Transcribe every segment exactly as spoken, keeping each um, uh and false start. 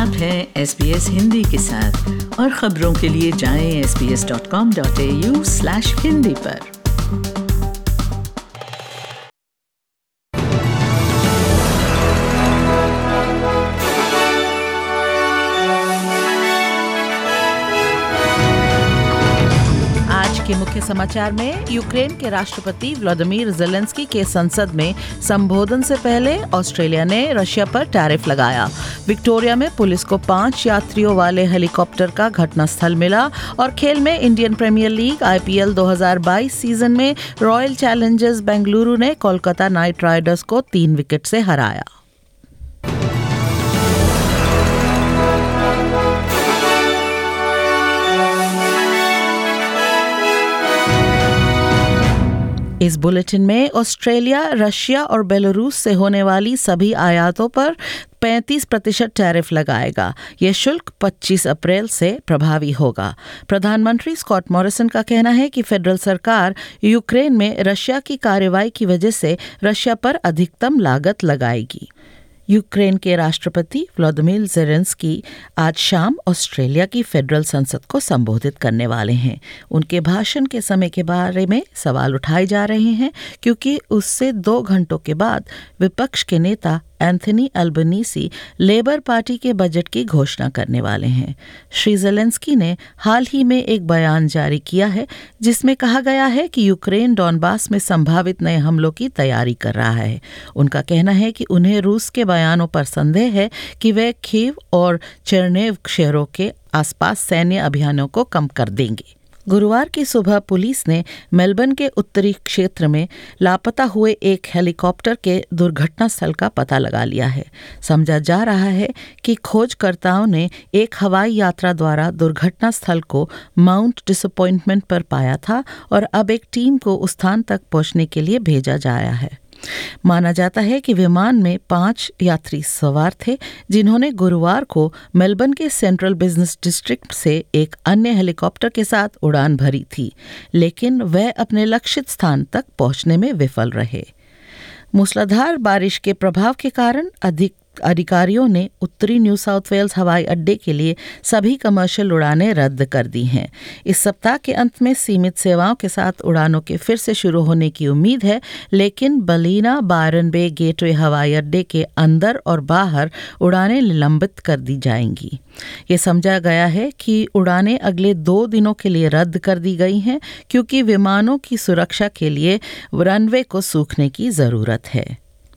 आप हैं S B S Hindi के साथ और खबरों के लिए जाएं S B S dot com dot A U slash Hindi पर। के मुख्य समाचार में यूक्रेन के राष्ट्रपति व्लादिमीर ज़ेलेंस्की के संसद में संबोधन से पहले ऑस्ट्रेलिया ने रशिया पर टैरिफ लगाया। विक्टोरिया में पुलिस को पांच यात्रियों वाले हेलीकॉप्टर का घटनास्थल मिला और खेल में Indian Premier League I P L दो हज़ार बाईस सीजन में रॉयल चैलेंजर्स बेंगलुरु ने कोलकाता नाइट राइडर्स को तीन विकेट से हराया। इस बुलेटिन में ऑस्ट्रेलिया, रशिया और बेलारूस से होने वाली सभी आयातों पर पैंतीस प्रतिशत टैरिफ लगाएगा। यह शुल्क पच्चीस अप्रैल से प्रभावी होगा। प्रधानमंत्री स्कॉट मॉरिसन का कहना है कि फेडरल सरकार यूक्रेन में रशिया की कार्रवाई की वजह से रशिया पर अधिकतम लागत लगाएगी। यूक्रेन के राष्ट्रपति व्लादिमीर ज़ेलेंस्की आज शाम ऑस्ट्रेलिया की फेडरल संसद को संबोधित करने वाले हैं। उनके भाषण के समय के बारे में सवाल उठाए जा रहे हैं क्योंकि उससे दो घंटों के बाद विपक्ष के नेता एंथनी अल्बनीसी लेबर पार्टी के बजट की घोषणा करने वाले हैं। श्री ज़ेलेंस्की ने हाल ही में एक बयान जारी किया है जिसमें कहा गया है कि यूक्रेन डॉनबास में संभावित नए हमलों की तैयारी कर रहा है। उनका कहना है कि उन्हें रूस के बयानों पर संदेह है कि वे कीव और चेरनेव शहरों के आसपास सैन्य अभियानों को कम कर देंगे। गुरुवार की सुबह पुलिस ने मेलबर्न के उत्तरी क्षेत्र में लापता हुए एक हेलीकॉप्टर के दुर्घटना स्थल का पता लगा लिया है। समझा जा रहा है कि खोजकर्ताओं ने एक हवाई यात्रा द्वारा दुर्घटना स्थल को माउंट डिसअपॉइंटमेंट पर पाया था और अब एक टीम को उस स्थान तक पहुंचने के लिए भेजा जाया है। माना जाता है कि विमान में पांच यात्री सवार थे जिन्होंने गुरुवार को मेलबर्न के सेंट्रल बिजनेस डिस्ट्रिक्ट से एक अन्य हेलीकॉप्टर के साथ उड़ान भरी थी, लेकिन वह अपने लक्षित स्थान तक पहुंचने में विफल रहे। मूसलाधार बारिश के प्रभाव के कारण अधिक अधिकारियों ने उत्तरी न्यू साउथ वेल्स हवाई अड्डे के लिए सभी कमर्शियल उड़ानें रद्द कर दी हैं। इस सप्ताह के अंत में सीमित सेवाओं के साथ उड़ानों के फिर से शुरू होने की उम्मीद है, लेकिन बलीना बायरन बे गेटवे हवाई अड्डे के अंदर और बाहर उड़ानें निलंबित कर दी जाएंगी। ये समझा गया है कि उड़ानें अगले दो दिनों के लिए रद्द कर दी गई हैं क्योंकि विमानों की सुरक्षा के लिए रनवे को सूखने की ज़रूरत है।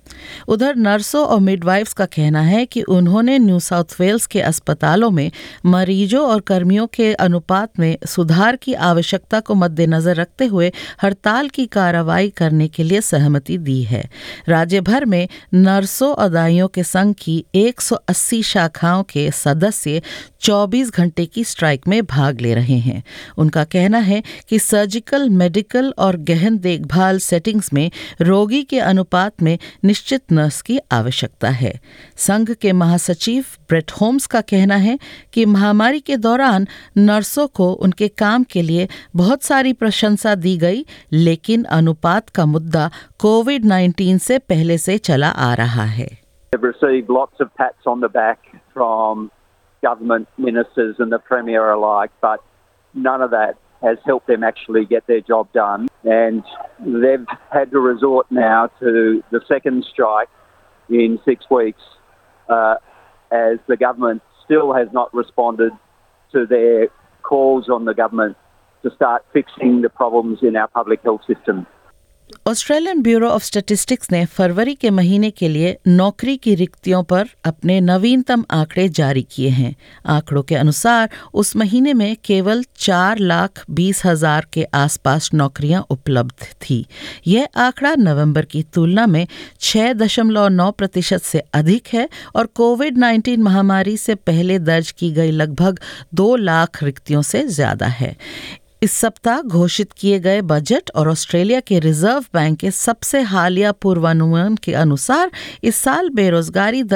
उधर नर्सों और मिडवाइफ्स का कहना है कि उन्होंने न्यू साउथ वेल्स के अस्पतालों में मरीजों और कर्मियों के अनुपात में सुधार की आवश्यकता को मद्देनजर रखते हुए हड़ताल की कार्रवाई करने के लिए सहमति दी है। राज्य भर में नर्सों और दाइयों के संघ की एक सौ अस्सी शाखाओं के सदस्य चौबीस घंटे की स्ट्राइक में भाग ले रहे हैं। उनका कहना है कि सर्जिकल, मेडिकल और गहन देखभाल सेटिंग्स में रोगी के अनुपात में निश्चित नर्स की आवश्यकता है। संघ के महासचिव ब्रेट होम्स का कहना है कि महामारी के दौरान नर्सों को उनके काम के लिए बहुत सारी प्रशंसा दी गई, लेकिन अनुपात का मुद्दा कोविड नाइन्टीन से पहले से चला आ रहा है। They've received lots of pats on the back from government ministers and the Premier alike, but none of that has helped them actually get their job done. And they've had to resort now to the second strike in six weeks uh, as the government still has not responded to their calls on the government to start fixing the problems in our public health system. Australian Bureau of Statistics ने फरवरी के महीने के लिए नौकरी की रिक्तियों पर अपने नवीनतम आंकड़े जारी किए हैं। आंकड़ों के अनुसार उस महीने में केवल चार लाख बीस हजार के आसपास नौकरियां उपलब्ध थी। यह आंकड़ा नवंबर की तुलना में छह दशमलव नौ प्रतिशत से अधिक है और कोविड नाइन्टीन महामारी से पहले दर्ज की गई लगभग दो लाख रिक्तियों से ज्यादा है। इस सप्ताह घोषित किए गए बजट और ऑस्ट्रेलिया के रिजर्व बैंक के सबसे हालिया पूर्वानुमान के अनुसार इस साल बेरोजगारी दर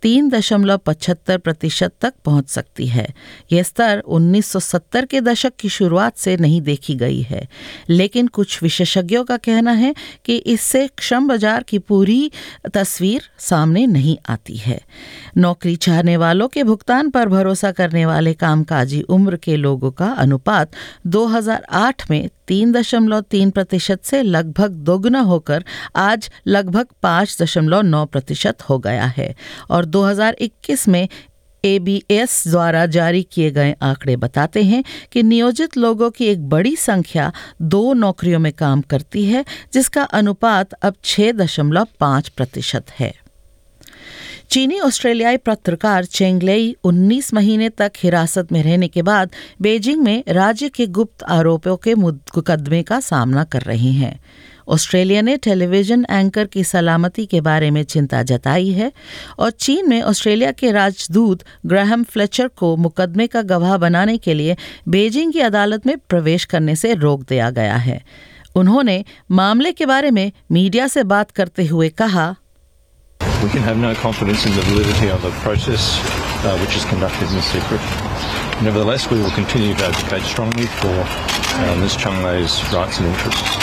तीन दशमलव पचहत्तर प्रतिशत तक पहुंच सकती है। यह स्तर उन्नीस सौ सत्तर के दशक की शुरुआत से नहीं देखी गई है, लेकिन कुछ विशेषज्ञों का कहना है कि इससे श्रम बाजार की पूरी तस्वीर सामने नहीं आती है। नौकरी चाहने वालों के भुगतान पर भरोसा करने वाले कामकाजी उम्र के लोगों का अनुपात दो हज़ार आठ में तीन दशमलव तीन प्रतिशत से लगभग दोगुना होकर आज लगभग पाँच दशमलव नौ प्रतिशत हो गया है और दो हज़ार इक्कीस में ए बी एस द्वारा जारी किए गए आंकड़े बताते हैं कि नियोजित लोगों की एक बड़ी संख्या दो नौकरियों में काम करती है, जिसका अनुपात अब छह दशमलव पाँच प्रतिशत है। चीनी ऑस्ट्रेलियाई पत्रकार चेंग लेई उन्नीस महीने तक हिरासत में रहने के बाद बीजिंग में राज्य के गुप्त आरोपों के मुकदमे का सामना कर रही हैं। ऑस्ट्रेलिया ने टेलीविजन एंकर की सलामती के बारे में चिंता जताई है और चीन में ऑस्ट्रेलिया के राजदूत ग्राहम फ्लेचर को मुकदमे का गवाह बनाने के लिए बीजिंग की अदालत में प्रवेश करने से रोक दिया गया है। उन्होंने मामले के बारे में मीडिया से बात करते हुए कहा, We can have no confidence in the validity of the process, uh, which is conducted in secret. Nevertheless, we will continue to advocate strongly for uh, Miz Chung Lei's rights and interests.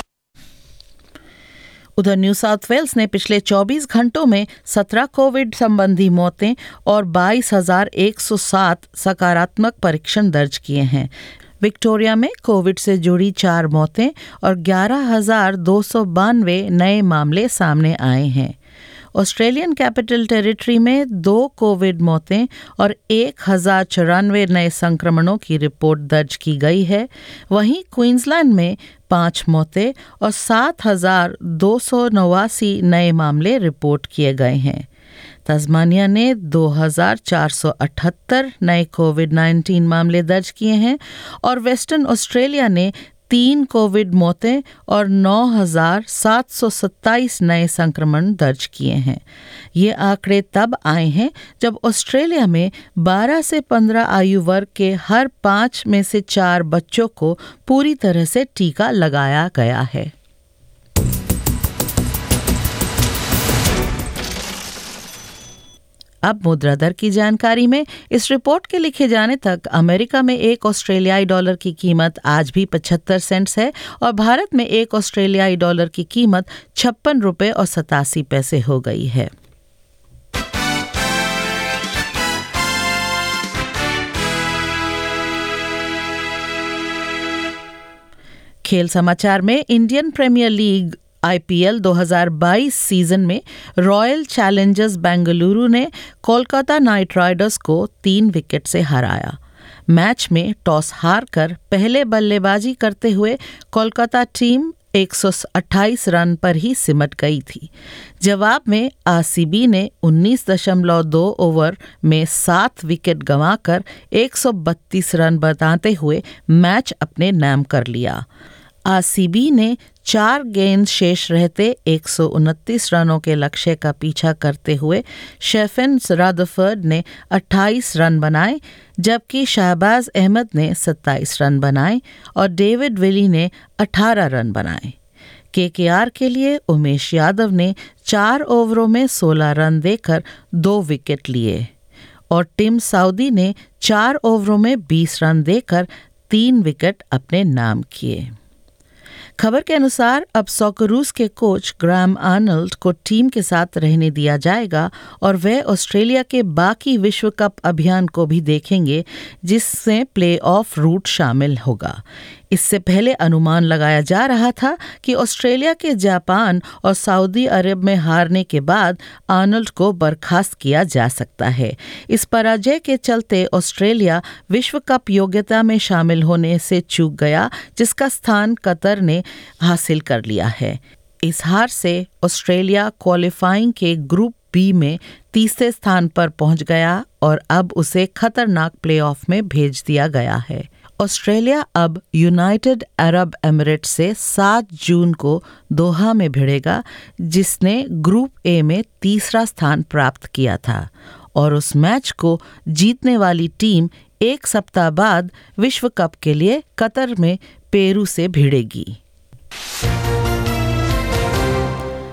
उधर New South Wales ने पिछले चौबीस घंटों में सत्रह Covid संबंधी मौतें और बाईस हज़ार एक सौ सात सकारात्मक परीक्षण दर्ज किए हैं। विक्टोरिया में कोविड से जुड़ी चार मौतें और ग्यारह हज़ार दो सौ बानवे नए मामले सामने आए हैं। ऑस्ट्रेलियन कैपिटल टेरिटरी में दो कोविड मौतें और एक हज़ार चौरानवे नए संक्रमणों की रिपोर्ट दर्ज की गई है। वहीं क्वींसलैंड में पाँच मौतें और सात हज़ार दो सौ नवासी नए मामले रिपोर्ट किए गए हैं। तस्मानिया ने दो हज़ार चार सौ अठहत्तर नए कोविड नाइन्टीन मामले दर्ज किए हैं और वेस्टर्न ऑस्ट्रेलिया ने तीन कोविड मौतें और नौ हज़ार सात सौ सत्ताईस नए संक्रमण दर्ज किए हैं। ये आंकड़े तब आए हैं जब ऑस्ट्रेलिया में बारह से पंद्रह आयु वर्ग के हर पाँच में से चार बच्चों को पूरी तरह से टीका लगाया गया है। अब मुद्रा दर की जानकारी में, इस रिपोर्ट के लिखे जाने तक अमेरिका में एक ऑस्ट्रेलियाई डॉलर की कीमत आज भी पचहत्तर सेंट्स है और भारत में एक ऑस्ट्रेलियाई डॉलर की कीमत छप्पन रुपये और सतासी पैसे हो गई है। खेल समाचार में, Indian Premier League I P L दो हज़ार बाईस सीजन में रॉयल चैलेंजर्स बेंगलुरु ने कोलकाता नाइट राइडर्स को तीन विकेट से हराया। मैच में टॉस हारकर पहले बल्लेबाजी करते हुए कोलकाता टीम एक सौ अट्ठाईस रन पर ही सिमट गई थी। जवाब में आर सी बी ने उन्नीस दशमलव दो ओवर में सात विकेट गंवाकर एक सौ बत्तीस रन बनाते हुए मैच अपने नाम कर लिया। आर सी बी ने चार गेंद शेष रहते एक सौ उनतीस रनों के लक्ष्य का पीछा करते हुए शेफन रदरफोर्ड ने अट्ठाईस रन बनाए, जबकि शहबाज अहमद ने सत्ताईस रन बनाए और डेविड विली ने अठारह रन बनाए। के के आर के लिए उमेश यादव ने चार ओवरों में सोलह रन देकर दो विकेट लिए और टिम साउदी ने चार ओवरों में बीस रन देकर तीन विकेट अपने नाम किए। खबर के अनुसार अब सॉकरूस के कोच ग्राहम आर्नल्ड को टीम के साथ रहने दिया जाएगा और वह ऑस्ट्रेलिया के बाकी विश्व कप अभियान को भी देखेंगे, जिसमें प्लेऑफ रूट शामिल होगा। इससे पहले अनुमान लगाया जा रहा था कि ऑस्ट्रेलिया के जापान और सऊदी अरब में हारने के बाद आर्नल्ड को बर्खास्त किया जा सकता है। इस पराजय के चलते ऑस्ट्रेलिया विश्व कप योग्यता में शामिल होने से चूक गया, जिसका स्थान कतर ने हासिल कर लिया है। इस हार से ऑस्ट्रेलिया क्वालिफाइंग के ग्रुप बी में तीसरे स्थान पर पहुंच गया और अब उसे खतरनाक प्लेऑफ में भेज दिया गया है। ऑस्ट्रेलिया अब यूनाइटेड अरब एमिरेट्स से सात जून को दोहा में भिड़ेगा, जिसने ग्रुप ए में तीसरा स्थान प्राप्त किया था, और उस मैच को जीतने वाली टीम एक सप्ताह बाद विश्व कप के लिए कतर में पेरू से भिड़ेगी।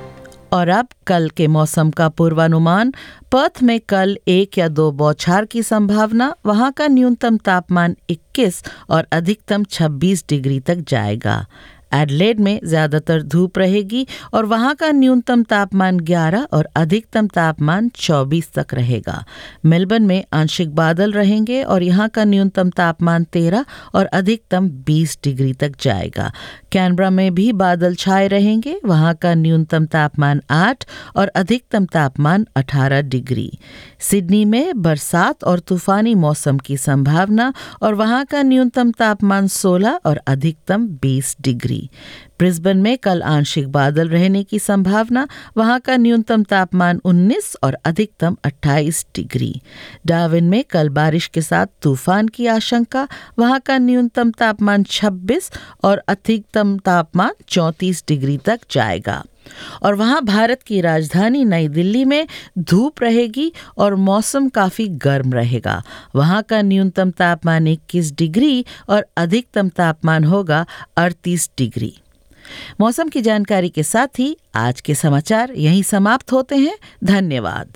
और अब कल के मौसम का पूर्वानुमान। पर्थ में कल एक या दो बौछार की संभावना, वहां का न्यूनतम तापमान इक्कीस और अधिकतम छब्बीस डिग्री तक जाएगा। एडलेड में ज़्यादातर धूप रहेगी और वहां का न्यूनतम तापमान ग्यारह और अधिकतम तापमान चौबीस तक रहेगा। मेलबर्न में आंशिक बादल रहेंगे और यहां का न्यूनतम तापमान तेरह और अधिकतम बीस डिग्री तक जाएगा। कैनबरा में भी बादल छाए रहेंगे, वहां का न्यूनतम तापमान आठ और अधिकतम तापमान अठारह डिग्री। सिडनी में बरसात और तूफानी मौसम की संभावना और वहां का न्यूनतम तापमान सोलह और अधिकतम बीस डिग्री। ब्रिस्बेन में कल आंशिक बादल रहने की संभावना, वहां का न्यूनतम तापमान उन्नीस और अधिकतम अट्ठाईस डिग्री। डार्विन में कल बारिश के साथ तूफान की आशंका, वहां का न्यूनतम तापमान छब्बीस और अधिकतम तापमान चौंतीस डिग्री तक जाएगा। और वहां भारत की राजधानी नई दिल्ली में धूप रहेगी और मौसम काफी गर्म रहेगा। वहां का न्यूनतम तापमान इक्कीस डिग्री और अधिकतम तापमान होगा अड़तीस डिग्री। मौसम की जानकारी के साथ ही आज के समाचार यहीं समाप्त होते हैं। धन्यवाद।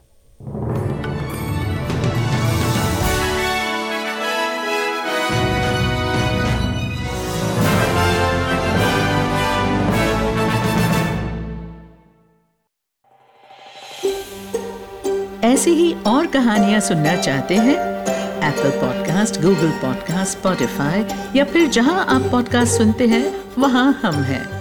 ऐसी ही और कहानियां सुनना चाहते हैं? Apple podcast, Google podcast, Spotify या फिर जहां आप पॉडकास्ट सुनते हैं वहां हम हैं।